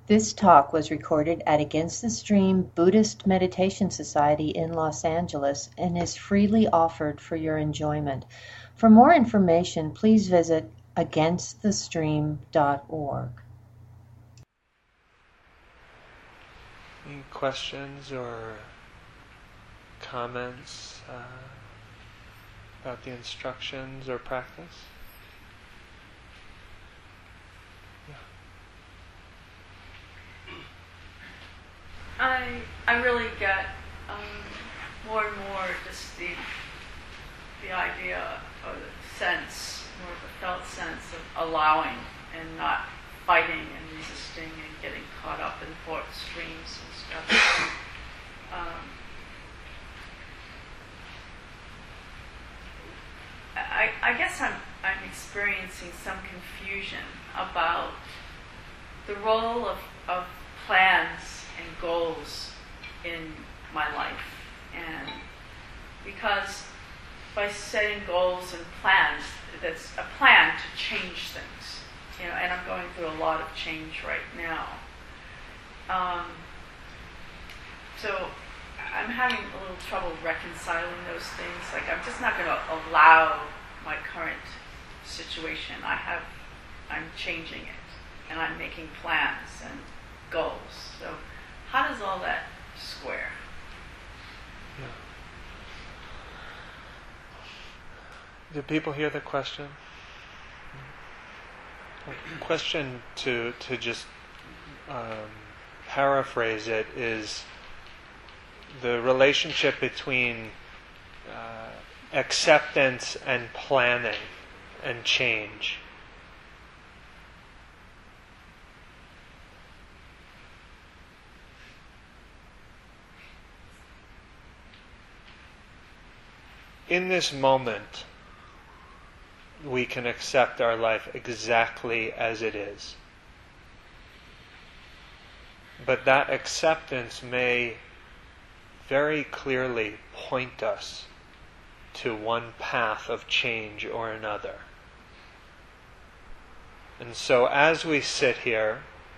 This talk was recorded at Against the Stream Buddhist Meditation Society in Los Angeles and is freely offered for your enjoyment. For more information, please visit againstthestream.org. Any questions or comments about the instructions or practice? I really get more and more just the idea or the sense, more of a felt sense of allowing and not fighting and resisting and getting caught up in thought streams and stuff. I guess I'm experiencing some confusion about the role of plans and goals in my life. And because by setting goals and plans, that's a plan to change things, and I'm going through a lot of change right now. So I'm having a little trouble reconciling those things. Like, I'm just not going to allow my current situation. I'm changing it, and I'm making plans and goals. So how does all that square? Do people hear the question? Question to just paraphrase it is the relationship between acceptance and planning and change. In this moment, we can accept our life exactly as it is. But that acceptance may very clearly point us to one path of change or another. And so as we sit here,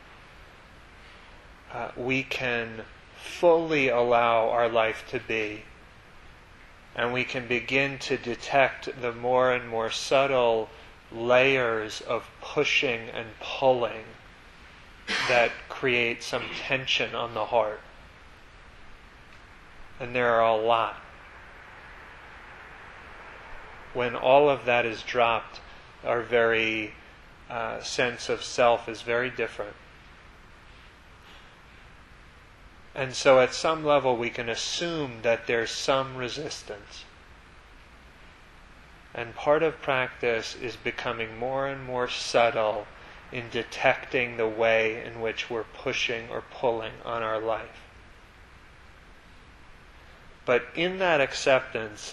we can fully allow our life to be, and we can begin to detect the more and more subtle layers of pushing and pulling that create some tension on the heart. And there are a lot. When all of that is dropped, our very sense of self is very different. And so at some level we can assume that there's some resistance. And part of practice is becoming more and more subtle in detecting the way in which we're pushing or pulling on our life. But in that acceptance,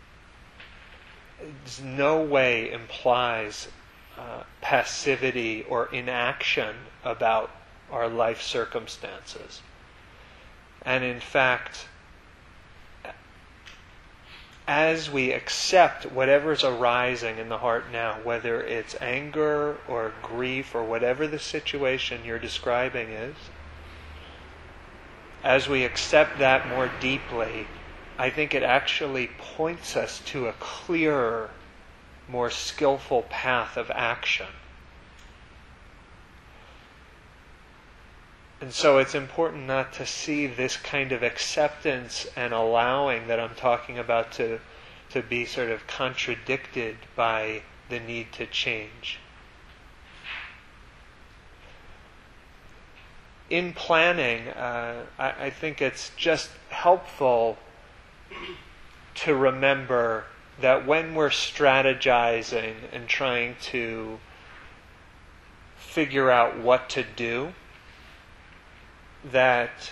no way implies passivity or inaction about our life circumstances. And in fact, as we accept whatever's arising in the heart now, whether it's anger or grief or whatever the situation you're describing is, as we accept that more deeply, I think it actually points us to a clearer, more skillful path of action. And so it's important not to see this kind of acceptance and allowing that I'm talking about to be sort of contradicted by the need to change. In planning, I think it's just helpful to remember that when we're strategizing and trying to figure out what to do, that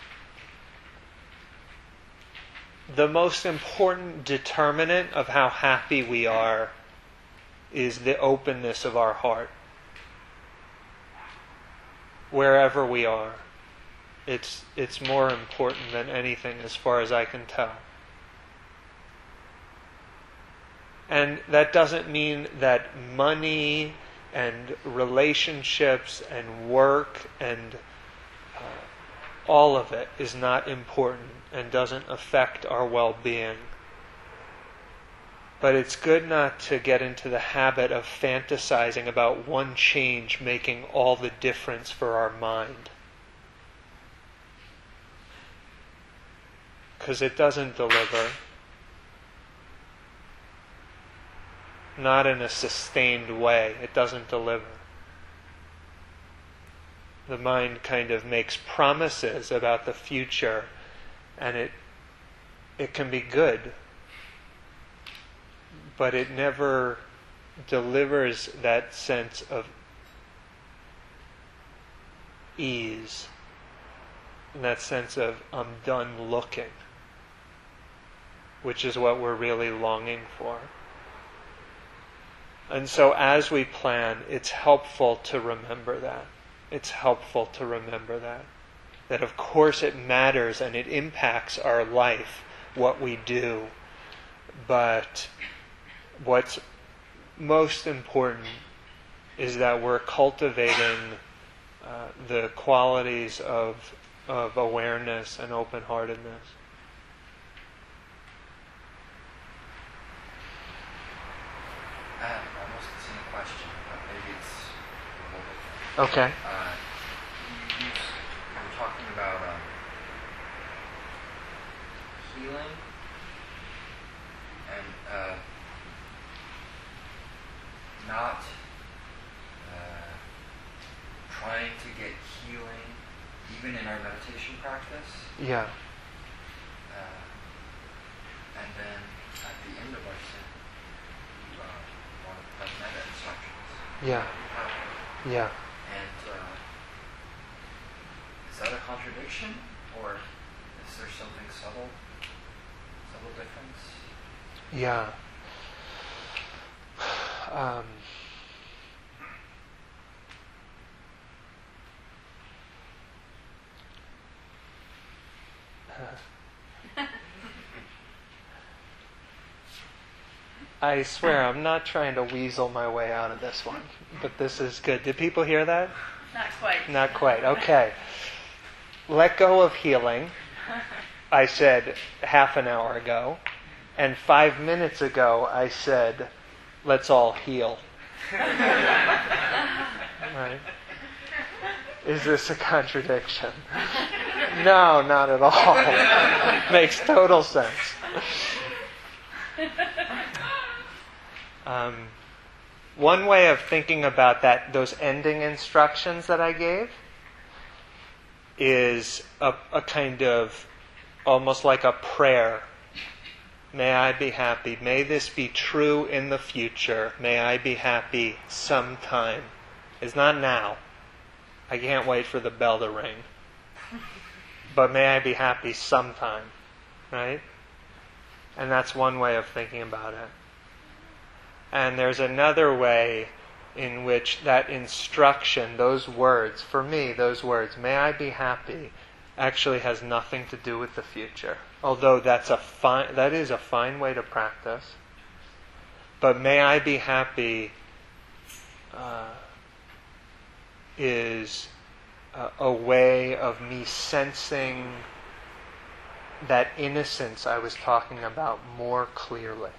the most important determinant of how happy we are is the openness of our heart. Wherever we are, it's more important than anything as far as I can tell. And that doesn't mean that money and relationships and work and all of it is not important and doesn't affect our well-being. But it's good not to get into the habit of fantasizing about one change making all the difference for our mind. Because it doesn't deliver. Not in a sustained way. It doesn't deliver. The mind kind of makes promises about the future, and it can be good, but it never delivers that sense of ease, and that sense of I'm done looking, which is what we're really longing for. And so as we plan, it's helpful to remember that. It's helpful to remember that. That of course it matters and it impacts our life, what we do. But what's most important is that we're cultivating the qualities of awareness and open-heartedness. I have almost the same question, but maybe it's a little different. Okay. You were talking about healing and not trying to get healing even in our meditation practice. Yeah. And then at the end of our sit, like meta instructions. Yeah. Yeah. And is that a contradiction, or is there something subtle difference? Yeah. I swear I'm not trying to weasel my way out of this one, but this is good. Did people hear that? Not quite. Not quite. Okay. Let go of healing, I said half an hour ago, and 5 minutes ago I said, let's all heal. Right? Is this a contradiction? No, not at all. Makes total sense. One way of thinking about that, those ending instructions that I gave, is a kind of almost like a prayer. May I be happy. May this be true in the future. May I be happy sometime. It's not now. I can't wait for the bell to ring. But may I be happy sometime. Right? And that's one way of thinking about it. And there's another way in which that instruction, those words, for me, those words, may I be happy, actually has nothing to do with the future. Although that is a fine way to practice. But may I be happy is a way of me sensing that innocence I was talking about more clearly.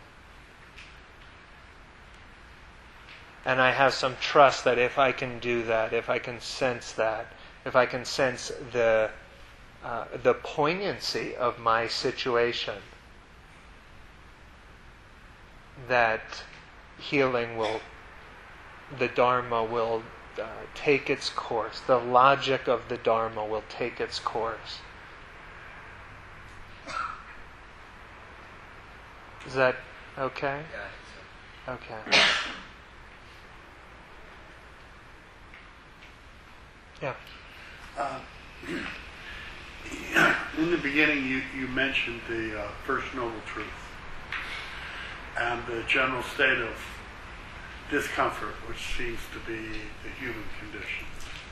And I have some trust that if I can do that, if I can sense that, if I can sense the poignancy of my situation, that healing the Dharma will take its course. The logic of the Dharma will take its course. Is that okay? Yeah, I think so. Okay. Yeah. In the beginning, you mentioned the First Noble Truth and the general state of discomfort, which seems to be the human condition.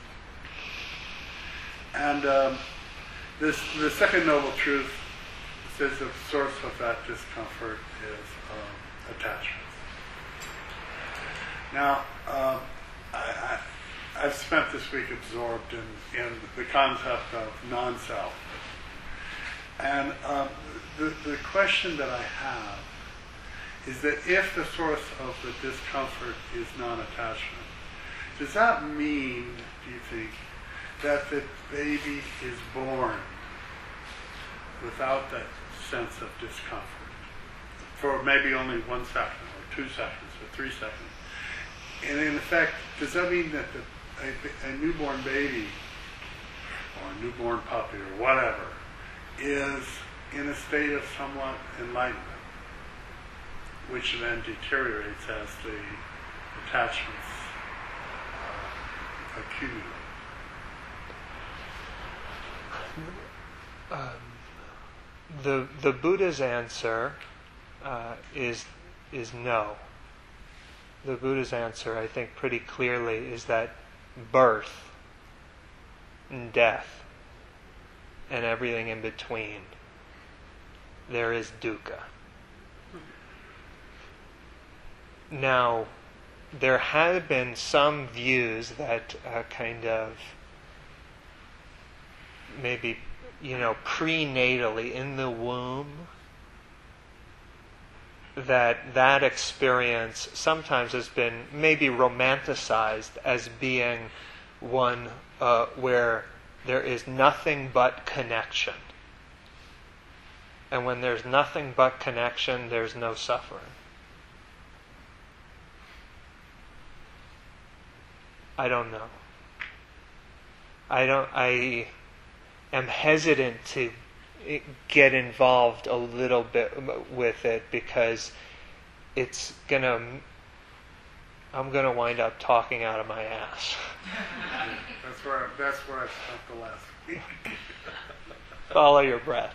And the Second Noble Truth says the source of that discomfort is attachment. Now, I've spent this week absorbed in the concept of non-self. And the question that I have is that if the source of the discomfort is non-attachment, does that mean, do you think, that the baby is born without that sense of discomfort for maybe only 1 second or 2 seconds or 3 seconds? And in effect, does that mean that a newborn baby or a newborn puppy or whatever is in a state of somewhat enlightenment, which then deteriorates as the attachments accumulate? The Buddha's answer is no. The Buddha's answer, I think, pretty clearly is that birth and death and everything in between, there is dukkha. Now, there have been some views that kind of maybe, prenatally in the womb, that experience sometimes has been maybe romanticized as being one where there is nothing but connection. And when there's nothing but connection, there's no suffering. I don't know. I am hesitant to get involved a little bit with it because I'm gonna wind up talking out of my ass. That's where I spent the last week. Follow your breath.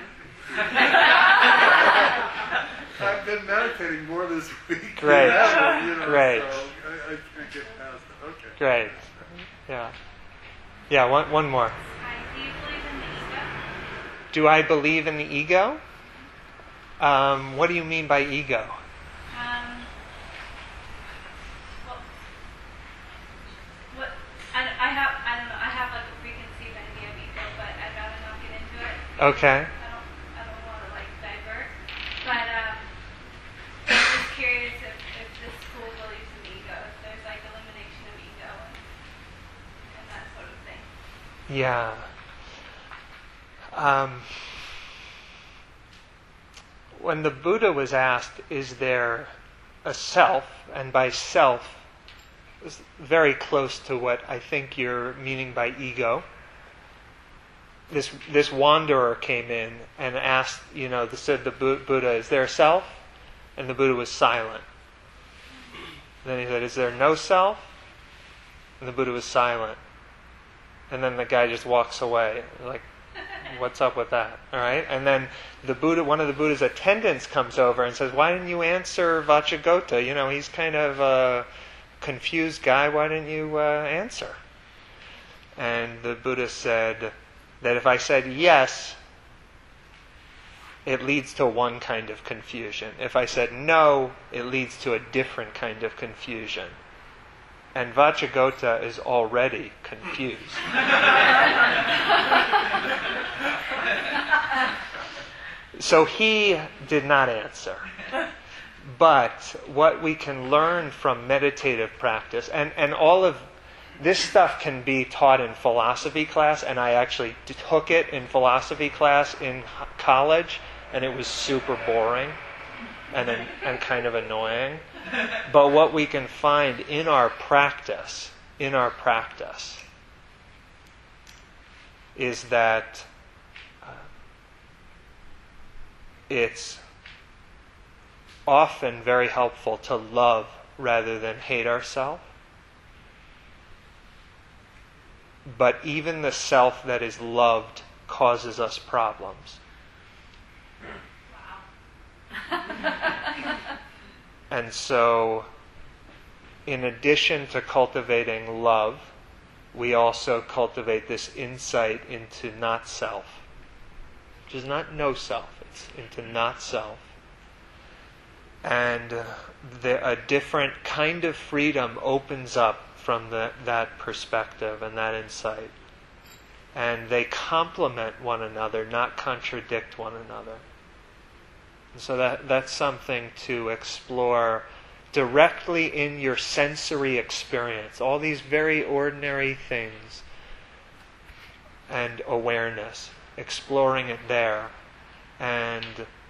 I've been meditating more this week. Great. Than ever, Great. So I can't get past it. Okay. Great. Yeah. Yeah. One more. Do I believe in the ego? What do you mean by ego? I have like a preconceived idea of ego, but I'd rather not get into it. Okay. I don't want to divert. But I'm just curious if this school believes in ego, if there's elimination of ego and that sort of thing. Yeah. When the Buddha was asked, is there a self, and by self is very close to what I think you're meaning by ego. This wanderer came in and asked, said the Buddha, is there a self? And the Buddha was silent. Then he said, is there no self? And the Buddha was silent. And then the guy just walks away, what's up with that? All right? And then one of the Buddha's attendants comes over and says, why didn't you answer Vacchagotta? He's kind of a confused guy. Why didn't you answer? And the Buddha said that if I said yes, it leads to one kind of confusion. If I said no, it leads to a different kind of confusion. And Vacchagotta is already confused. So he did not answer. But what we can learn from meditative practice, and all of this stuff can be taught in philosophy class, and I actually took it in philosophy class in college, and it was super boring and kind of annoying. But what we can find in our practice is that it's often very helpful to love rather than hate ourselves. But even the self that is loved causes us problems. Wow. And so, in addition to cultivating love, we also cultivate this insight into not self, which is not no self, it's into not self. And a different kind of freedom opens up from that perspective and that insight. And they complement one another, not contradict one another. And so that's something to explore directly in your sensory experience. All these very ordinary things and awareness, exploring it there. And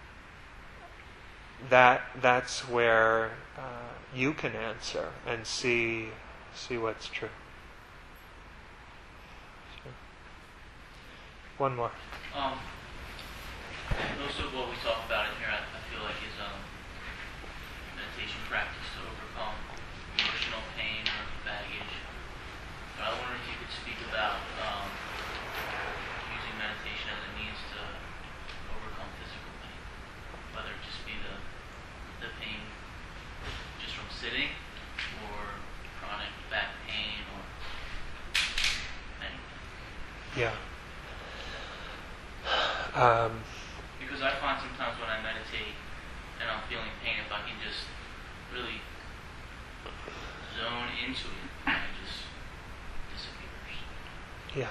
that's where you can answer and see what's true. One more. Most of what we talk about in here, I feel like, is meditation practice to overcome emotional pain or baggage. But I wonder if you could speak about using meditation as a means to overcome physical pain, whether it just be the pain just from sitting, or chronic back pain, or anything. Yeah. Because I find sometimes when I meditate and I'm feeling pain, if I can just really zone into it, it just disappears.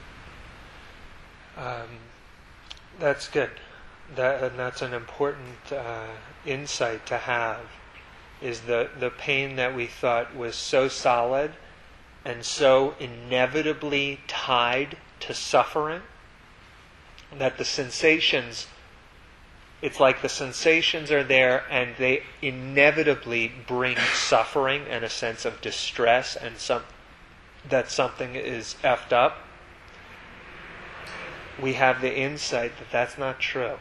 Yeah. That's good. And that's an important insight to have, is the pain that we thought was so solid and so inevitably tied to suffering, that the sensations, it's like the sensations are there and they inevitably bring suffering and a sense of distress and that something is effed up. We have the insight that that's not true.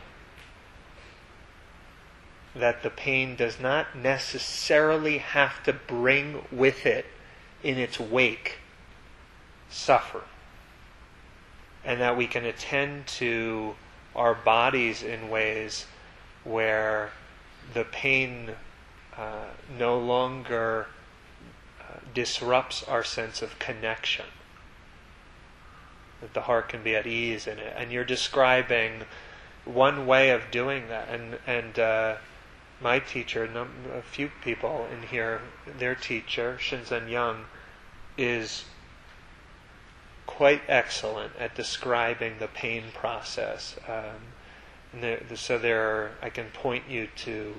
That the pain does not necessarily have to bring with it in its wake suffering. And that we can attend to our bodies in ways where the pain no longer disrupts our sense of connection. That the heart can be at ease in it. And you're describing one way of doing that. And my teacher, a few people in here, their teacher, Shinzen Young, is quite excellent at describing the pain process. I can point you to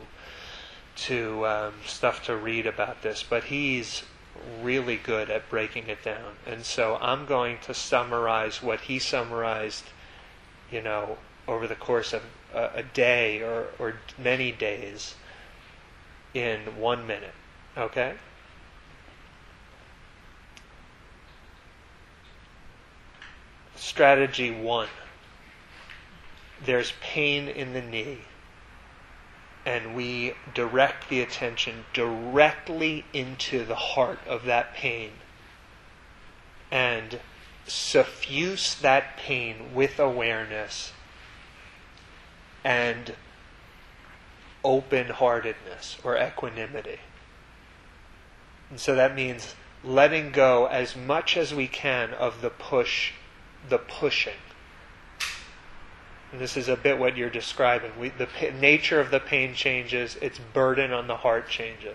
stuff to read about this, but he's really good at breaking it down. And so I'm going to summarize what he summarized, over the course of a day or many days in 1 minute. Okay? Strategy 1. There's pain in the knee, and we direct the attention directly into the heart of that pain and suffuse that pain with awareness and open-heartedness or equanimity. And so that means letting go as much as we can of the pushing. And this is a bit what you're describing. The nature of the pain changes, its burden on the heart changes.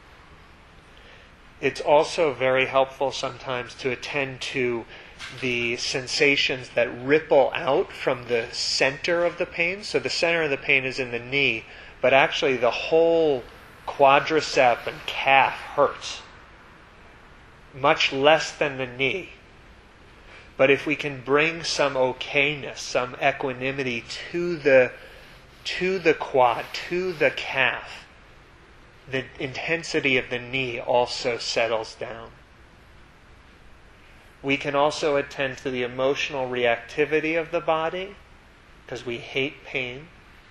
It's also very helpful sometimes to attend to the sensations that ripple out from the center of the pain. So the center of the pain is in the knee, but actually the whole quadricep and calf hurts. Much less than the knee. But if we can bring some okayness, some equanimity to the quad, to the calf, the intensity of the knee also settles down. We can also attend to the emotional reactivity of the body, because we hate pain.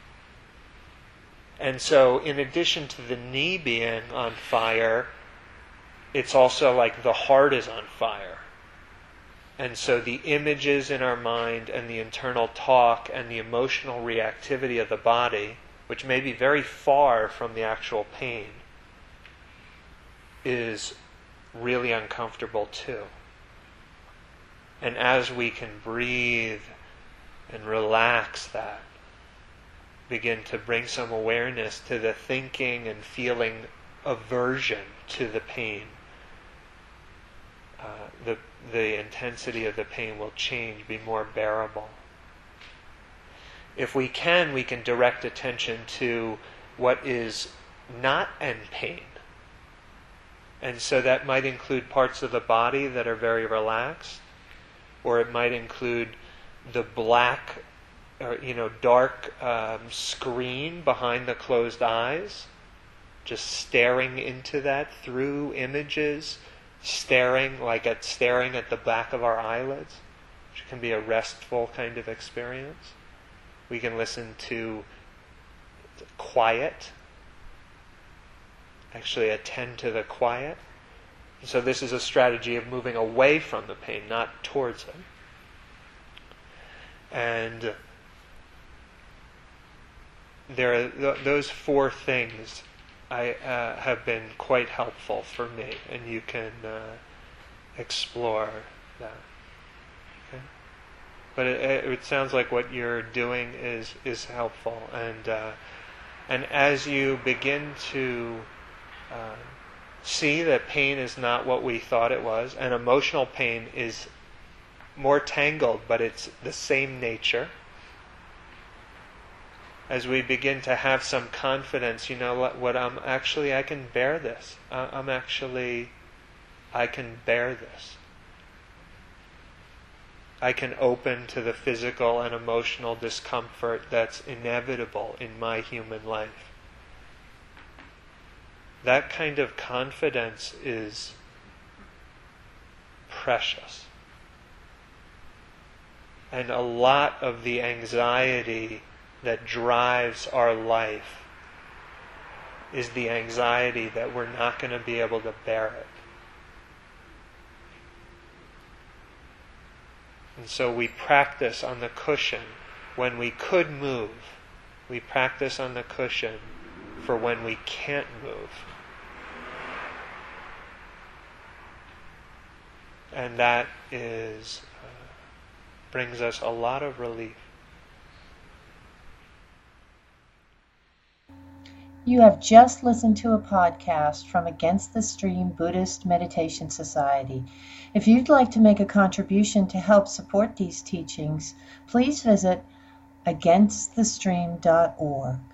And so in addition to the knee being on fire, it's also like the heart is on fire. And so the images in our mind and the internal talk and the emotional reactivity of the body, which may be very far from the actual pain, is really uncomfortable too. And as we can breathe and relax that, begin to bring some awareness to the thinking and feeling aversion to the pain, the intensity of the pain will change, be more bearable. If we can direct attention to what is not in pain. And so that might include parts of the body that are very relaxed, or it might include the black, or, dark screen behind the closed eyes, just staring into that through images, staring at the back of our eyelids, which can be a restful kind of experience. We can listen to quiet, actually attend to the quiet. So this is a strategy of moving away from the pain, not towards it. And there are those four things have been quite helpful for me, and you can explore that. Okay? But it sounds like what you're doing is helpful, and as you begin to see that pain is not what we thought it was, and emotional pain is more tangled, but it's the same nature. As we begin to have some confidence, I can bear this. I can bear this. I can open to the physical and emotional discomfort that's inevitable in my human life. That kind of confidence is precious. And a lot of the anxiety that drives our life is the anxiety that we're not going to be able to bear it. And so we practice on the cushion when we could move. We practice on the cushion for when we can't move. And that brings us a lot of relief. You have just listened to a podcast from Against the Stream Buddhist Meditation Society. If you'd like to make a contribution to help support these teachings, please visit againstthestream.org.